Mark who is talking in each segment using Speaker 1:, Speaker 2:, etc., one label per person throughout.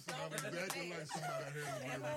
Speaker 1: sounded exactly like somebody I heard was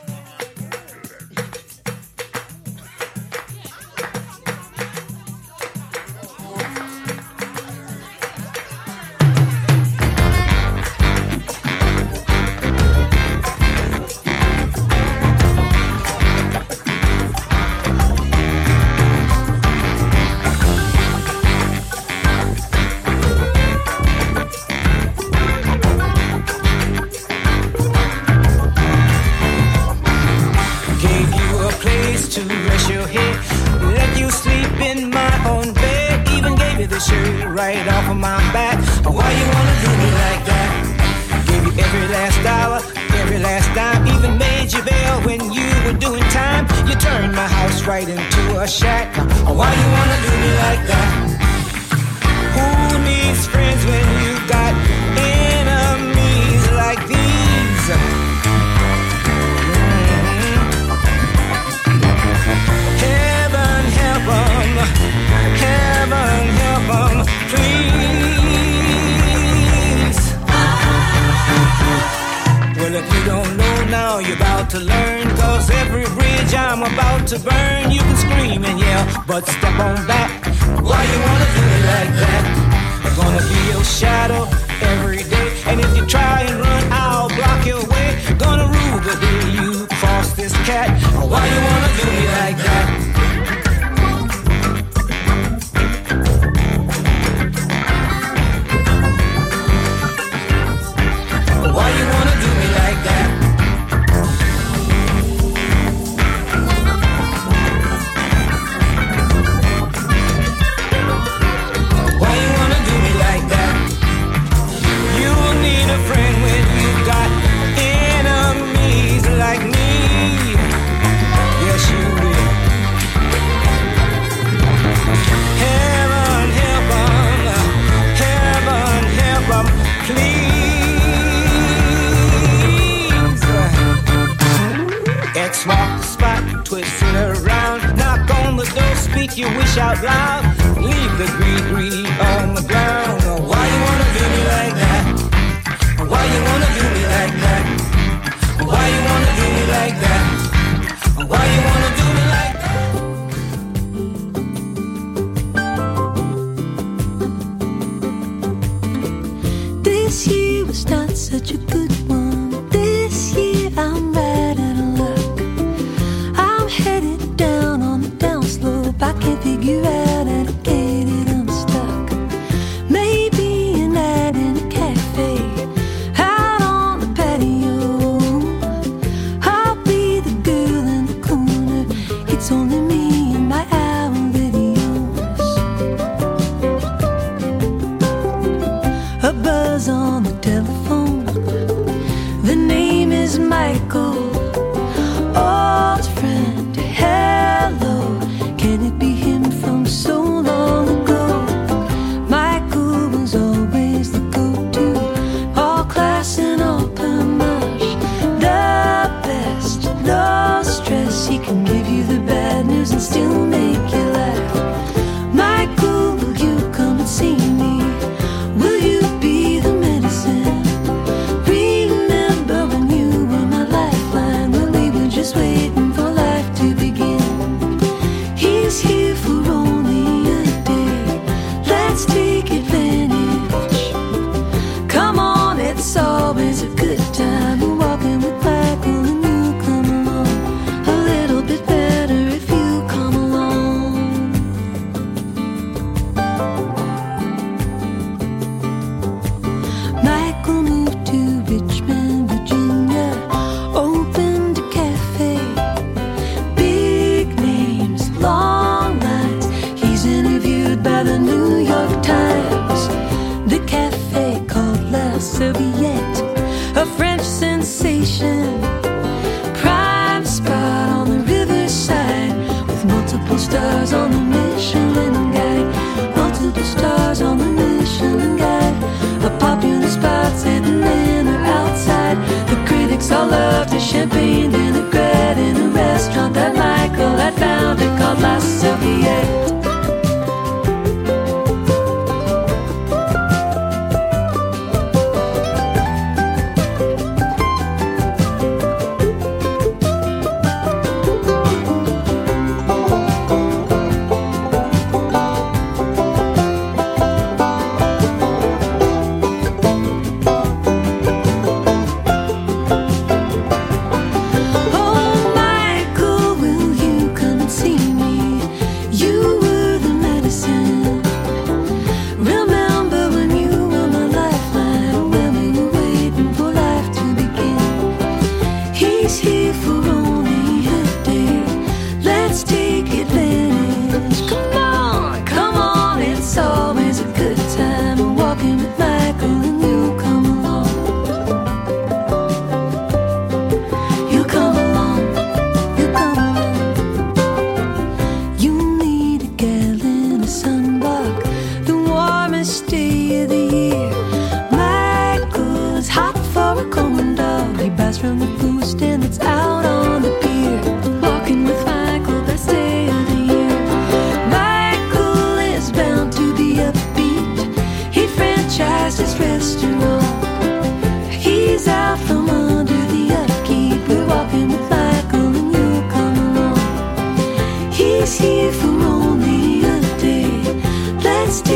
Speaker 2: right off of my back. Why you wanna do me like that? Gave you every last dollar, every last dime. Even made you bail when you were doing time. You turned my house right into a shack. Why you wanna do me like that? Who needs friends when you got enemies like these? Heaven help 'em, heaven help 'em, please. Well, if you don't know now, you're about to learn. 'Cause every bridge I'm about to burn, you can scream and yell, but step on back. Why you wanna do me like that? I'm gonna be your shadow every day. And if you try and run, I'll block your way. Gonna rule the day you cross this cat. Why you wanna do me like that? Why you wanna do me like that? Why you wanna do me like that? You'll need a friend when you've got enemies like me. Yes, you will. Heaven help 'em, heaven help 'em, please. X walk the spot, twist it around, knock on the door, speak your wish out loud, leave the greed on the ground. Why you wanna do me like that? Why you wanna do me like that? Why you wanna do me like that? Why you wanna do me like that?
Speaker 3: This year was not such a good one. This year I'm right out of luck. I'm headed down on the down slope. I can't figure out how to get it unstuck. Maybe a night in a cafe, out on the patio. I'll be the girl in the corner. It's only me and my album videos. A buzz on the telephone. The name is Michael. Old friend, hello. Can it be him from so long ago? Michael was always the go-to, all class and all panache. The best, no stress. He can give you the bad news and still make you laugh. Michael, will you come and see me? Will you be the medicine? Remember when you were my lifeline, when we were just waiting for life to begin. He's here for only a day. Let's take advantage. Come on, it's always a good time. We're walking with Michael and you come along. A little bit better if you come along. Michael moved to Richmond, Virginia, opened a cafe. Big names, long lines. He's interviewed by the New York Times. The cafe called La Serviette, a French sensation. Prime spot on the riverside, with multiple stars on the Michelin guide. Multiple stars on the Michelin guide. A popular spot sitting in or outside. The critics all loved his champagne vinaigrette in a restaurant that Michael had founded called La Serviette.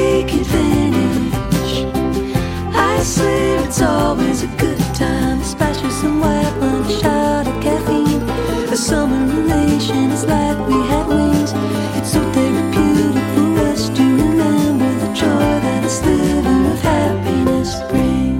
Speaker 3: take advantage. I swear it's always a good time. Splash with some white wine, a shot of caffeine. A summer relation is like we had wings. It's so therapeutic for us to remember the joy that a sliver of happiness brings.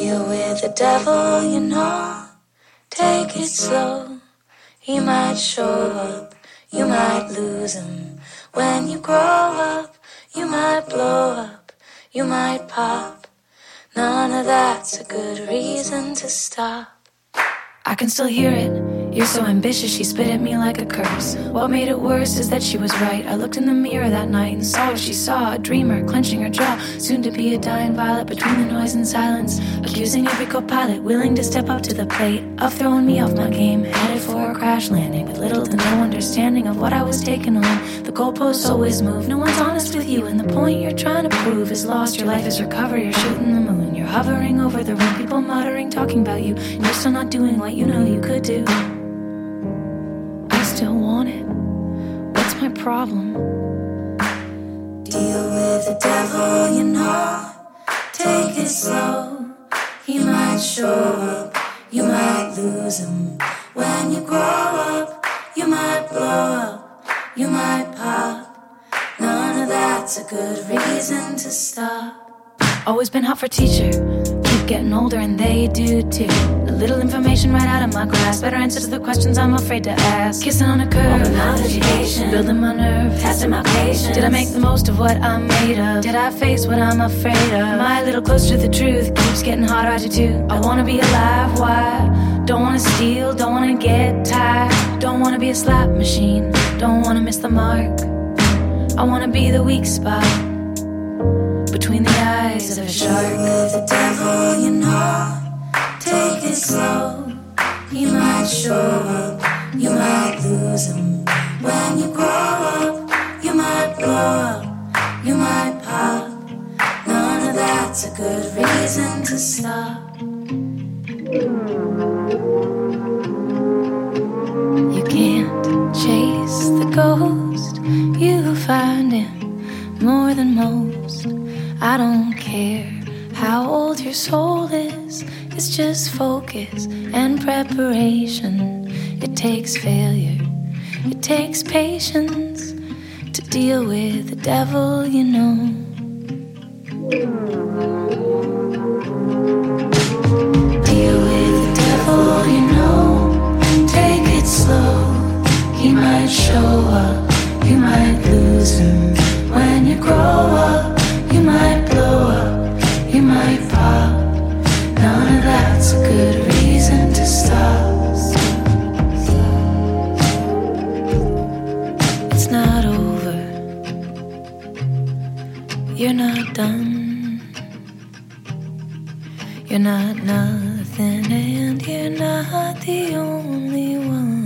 Speaker 3: Deal with the devil, you know. Take it slow. He might show up. You might lose him. When you grow up, you might blow up. You might pop. None of that's a good reason to stop. I can still hear it. You're so ambitious, she spit at me like a curse. What made it worse is that she was right. I looked in the mirror that night and saw what she saw. A dreamer, clenching her jaw. Soon to be a dying violet between the noise and silence. Accusing every co-pilot, willing to step up to the plate of throwing me off my game. Headed for a crash landing with little to no understanding of what I was taking on. The goalposts always move, no one's honest with you. And the point you're trying to prove is lost. Your life is recovered, you're shooting the moon. You're hovering over the room, people muttering, talking about you. And you're still not doing what you know you could do. I still want it. What's my problem? Deal with the devil, you know. Take it slow. He might show up. You might lose him. When you grow up, you might blow up. You might pop. None of that's a good reason to stop. Always been hot for teacher. Keep getting older and they do too. A little information right out of my grasp. Better answer to the questions I'm afraid to ask. Kissing on a curve, open mouth education. Building my nerve, testing my patience. Did I make the most of what I'm made of? Did I face what I'm afraid of? Am I a little closer to the truth? Keeps getting harder, I do too. I wanna be alive, why? Don't wanna steal, don't wanna get tired. Don't wanna be a slot machine. Don't wanna miss the mark. I wanna be the weak spot between the eyes of a shark. With the devil, you know. Take it slow. He might show up. You might lose him. When you grow up, you might blow up. You might pop. None of that's a good reason to stop. You can't chase the ghost. You find him more than most. I don't care how old your soul is. It's just focus and preparation. It takes failure, it takes patience to deal with the devil, you know. Deal with the devil, you know. Take it slow. He might show up, you might lose him. When you grow up, you might blow up, you might pop. None of that's a good reason to stop. It's not over. You're not done. You're not nothing, and you're not the only one.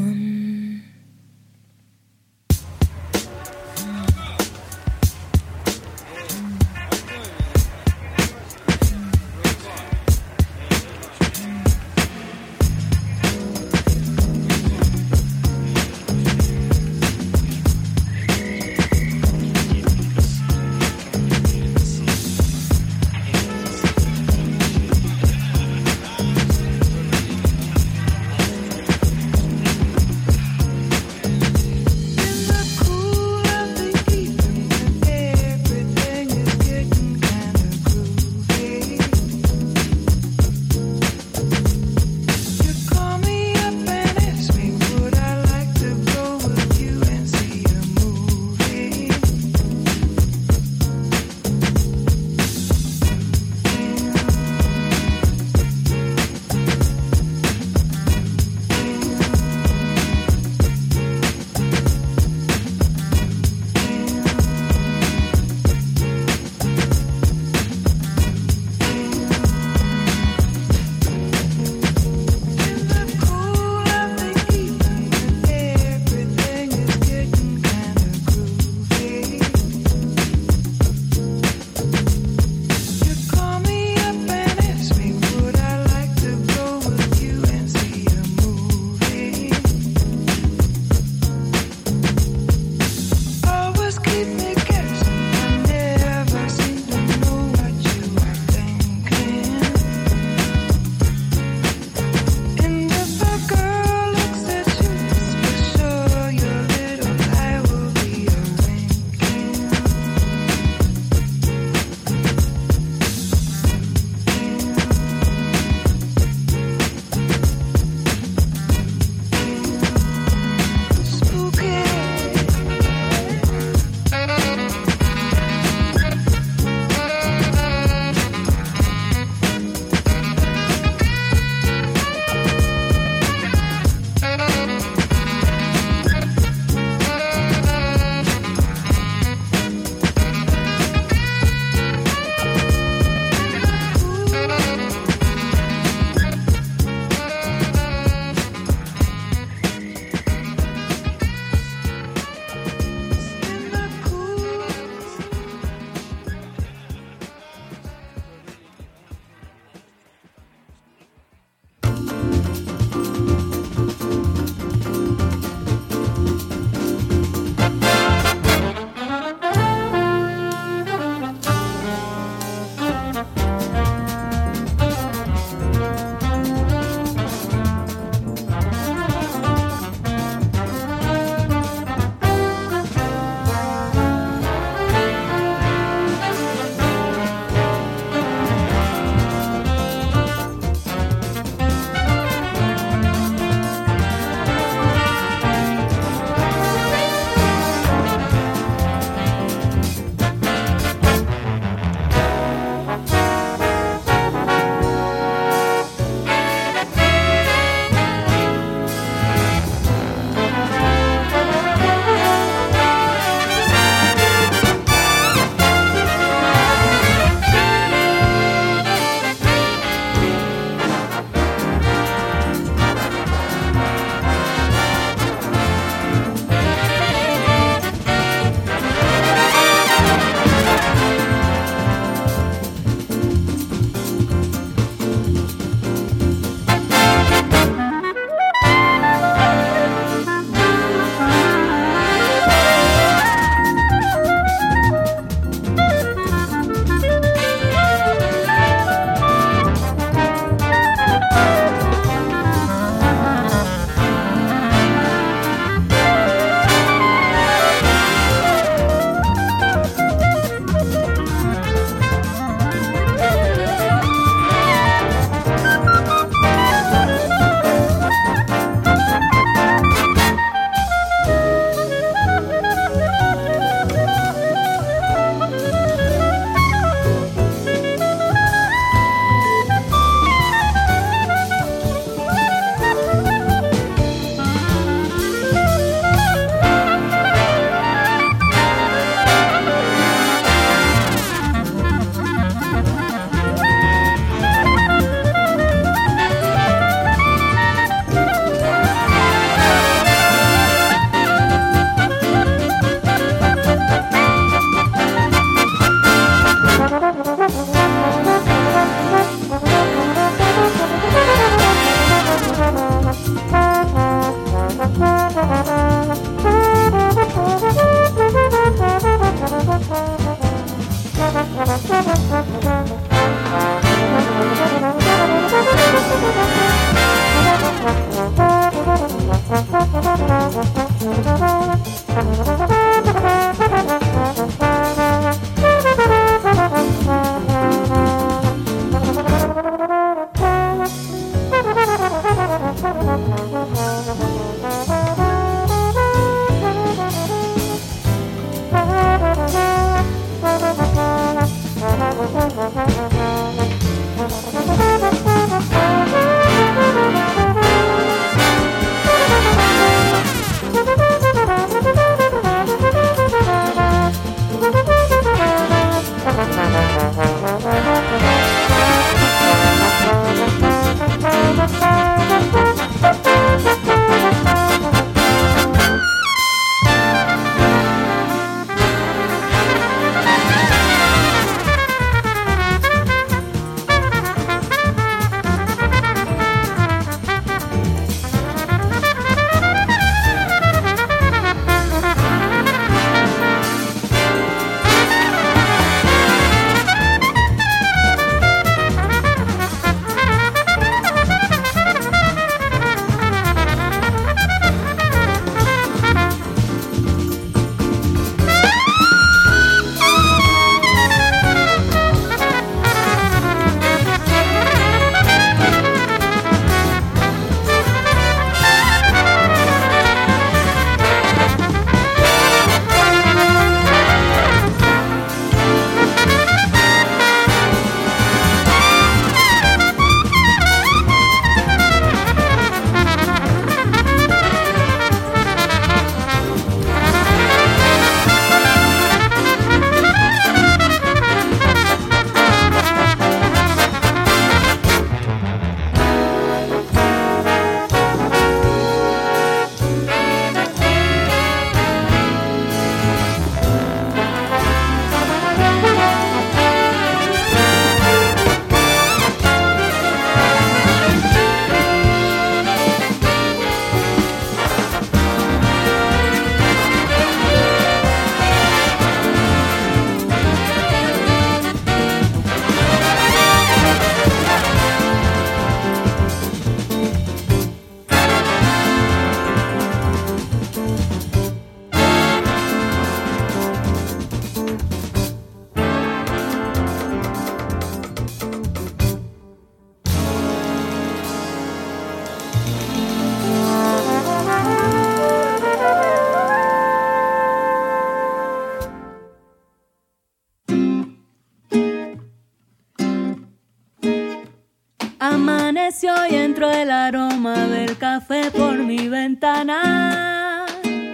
Speaker 3: Amaneció y entró el aroma del café por mi ventana.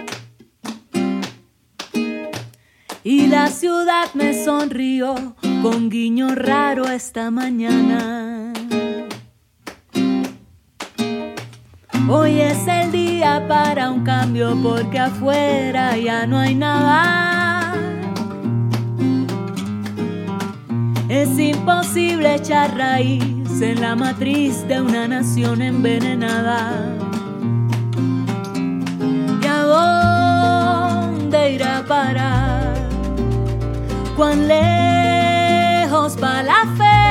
Speaker 3: Y la ciudad me sonrió con guiño raro esta mañana. Hoy es el día para un cambio porque afuera ya no hay nada. Es imposible echar raíz en la matriz de una nación envenenada. ¿Y a dónde irá a parar? ¿Cuán lejos va la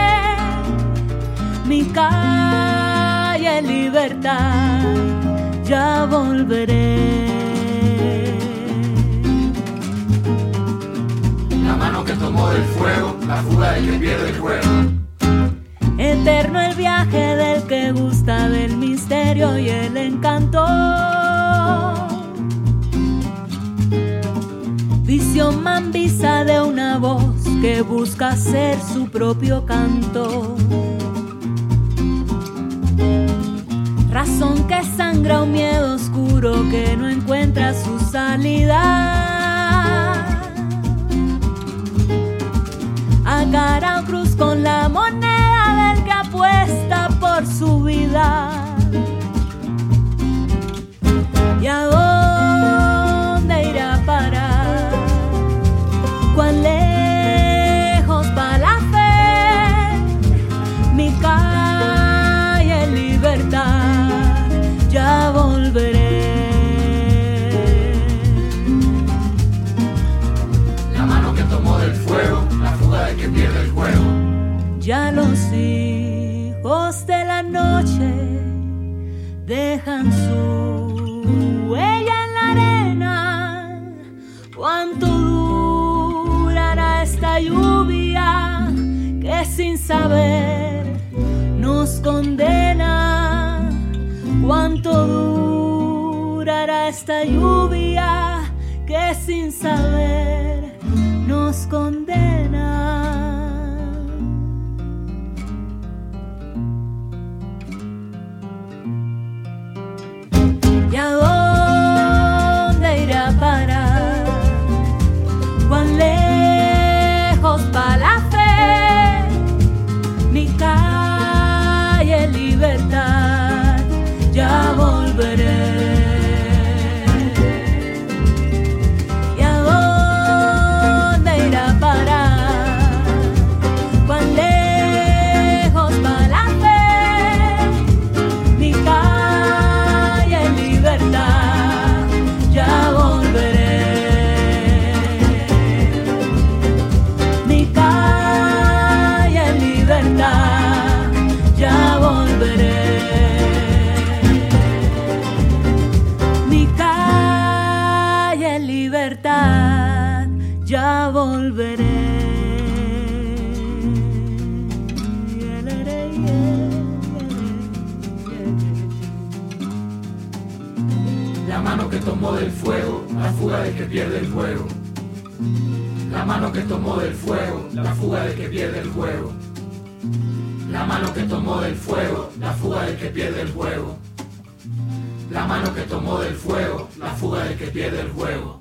Speaker 3: fe? Mi calle libertad, ya volveré.
Speaker 4: La mano que tomó del fuego, la fuga del que pierde el juego.
Speaker 3: Eterno el viaje del que gusta del misterio y el encanto. Visión mambisa de una voz que busca hacer su propio canto. Razón que sangra un miedo oscuro que no encuentra su salida. A cara o cruz con la moneda del que apuesta por su vida. ¿Y a dónde irá a parar? ¿Cuán lejos va la fe? Mi calle libertad, ya volveré.
Speaker 4: La mano que tomó del fuego, la fuga del que pierde el juego.
Speaker 3: Ya los hijos de la noche dejan su huella en la arena. ¿Cuánto durará esta lluvia que sin saber nos condena? ¿Cuánto durará esta lluvia que sin saber nos condena? ¿Y a dónde irá a parar? ¿Cuán lejos va la fe? Mi calle libertad, ya volveré. ¿Y a dónde irá a parar? ¿Cuán lejos va la fe? Mi calle libertad, ya volveré. Mi calle libertad, ya volveré. Mi calle libertad, ya volveré.
Speaker 4: La mano que tomó del fuego, la fuga del que pierde el juego. La mano que tomó del fuego, la fuga del que pierde el juego. La mano que tomó del fuego, la fuga del que pierde el juego. La mano que tomó del fuego, la fuga del que pierde el juego.